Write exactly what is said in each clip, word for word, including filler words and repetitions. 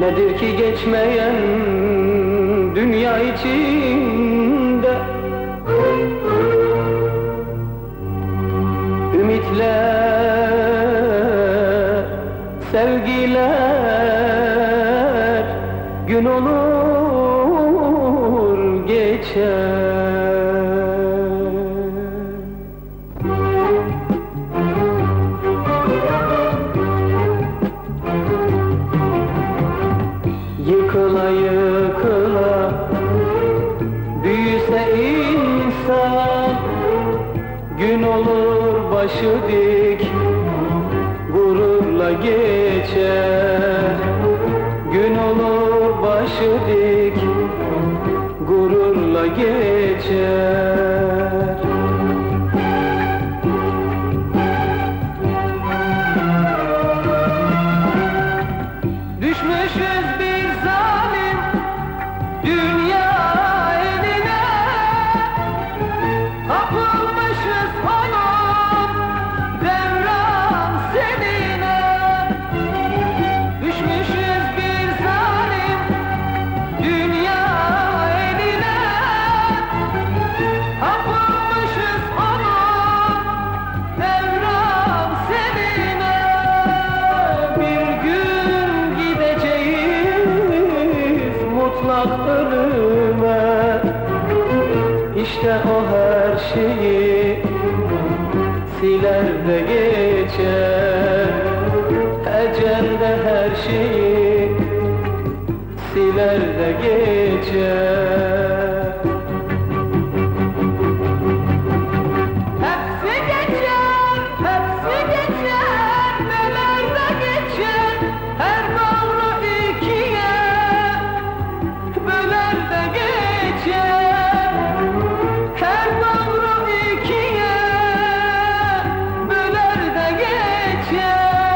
Nedir ki geçmeyen dünya içinde ümitler, sevgiler gün olur geçer. Yıkıla yıkıla büyüse insan, gün olur başı dik gururla geçer. Gün olur başı dik gururla geçer. Düşmüşüz bir zalim dünya eline, kapılmışız onun devran seline. Düşmüşüz bir zalim dünya eline, kapılmışız onun devran seline. Bir gün gideceğiz mutlak ölüme, İşte o her şeyi siler de geçer. Ecel de her şeyi siler de geçer. Hepsi geçer, hepsi geçer, neler de geçer. Her doğru ikiye böler de geçer. Her doğru ikiye böler de geçer.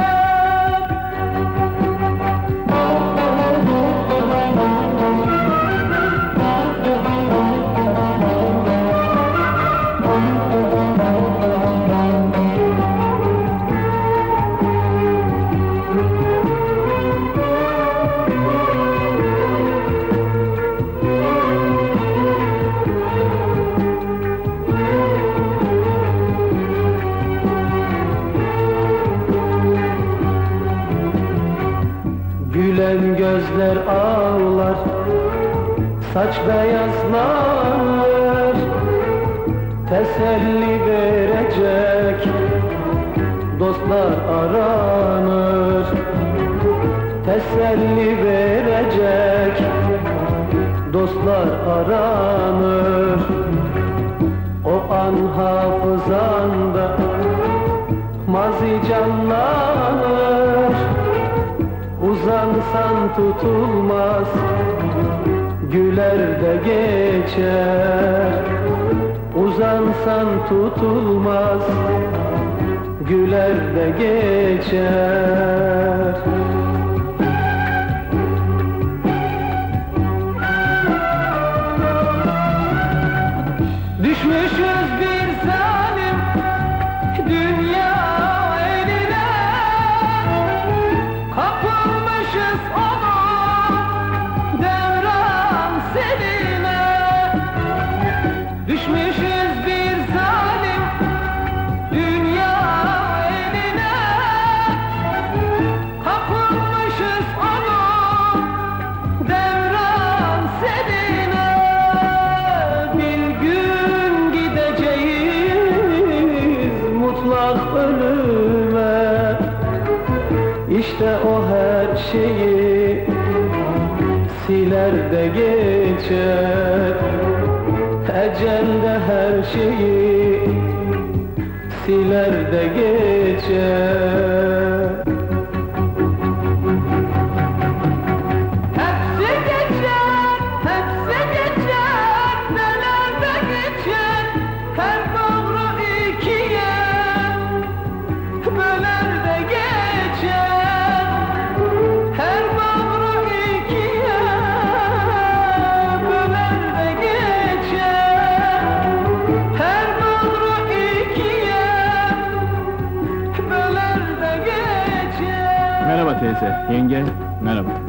Gülen gözler ağlar, saç beyazlar, teselli verecek dostlar aranır. Teselli verecek dostlar aranır. O an hafızanda mazi canlanır. Uzansan tutulmaz, güler de geçer. Uzansan tutulmaz, güler de geçer. Düşmüşüz bir zalim dünya eline, kapılmışız onun devran seline. Düşmüşüz bir zalim dünya eline, kapılmışız onun devran seline. Bir gün gideceğiz mutlak ölüme, İşte o her şeyi siler de geçer. Ecel de her şeyi siler de geçer. Hepsi geçer, hepsi geçer, neler de geçer. Her doğru ikiye böler de geçer. Her doğru ikiye böler de geçer. Her doğru ikiye böler de geçer. Merhaba teyze, yenge, merhaba.